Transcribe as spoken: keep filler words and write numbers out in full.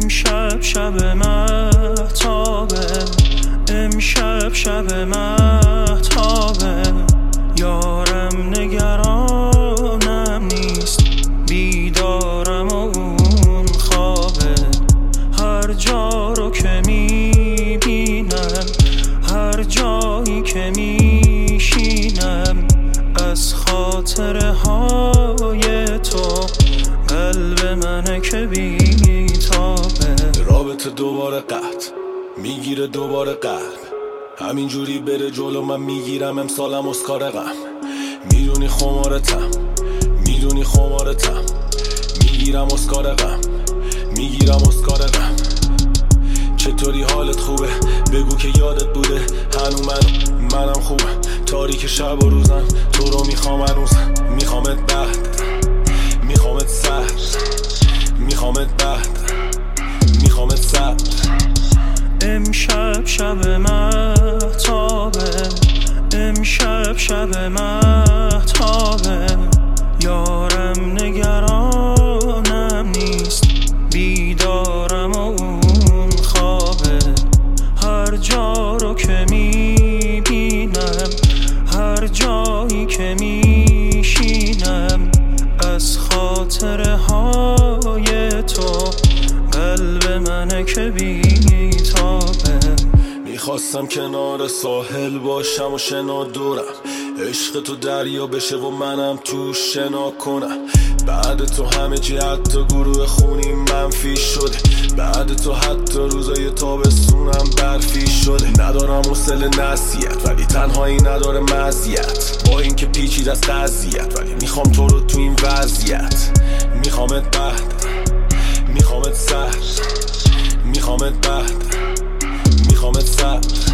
امشب شب مهتابه، امشب شب مهتابه، یارم نگرانم نیست، بیدارم و اون خوابه. هر جا رو که میبینم، هر جایی که میشینم، از خاطره های تو قلب منه که بیتابه. رابطه دوباره قطع میگیره دوباره قلب، همینجوری بره جلو من میگیرم امسالم اسکار غم. میدونی خمارتم، میدونی خمارتم، میگیرم اسکار غم، میگیرم اسکار غم. چطوری حالت خوبه؟ بگو که یادت بوده هنو من منم خوبم. تاریک شب و روزم تو رو میخوام هنوز، میخوامت بعد، میخوامت سر، میخوامت بعد، میخوامت سر. امشب شب مهتابه، امشب شب مهتابه، یارم نگرانم نیست، بیدارم و اون خوابه. هر جا رو که میبینم، هر جایی که میشینم، از خاطره های تو قلب منه که بیتابه. میخواستم کنار ساحل باشم و شنا دورم، عشق تو دریا بشه و منم تو شنا کنم. بعد تو همه چی حتی گروه خونی منفی شده، بعد تو حتی روزای تابستونم برفی شده. ندارم حوصله نصیحت ولی تنهایی نداره مزیت، با این که پیچید از قضیت ولی میخوام تو رو تو این وضعیت. میخوامت بعد، میخوامت سر، میخوامت بعد، میخوامت سر.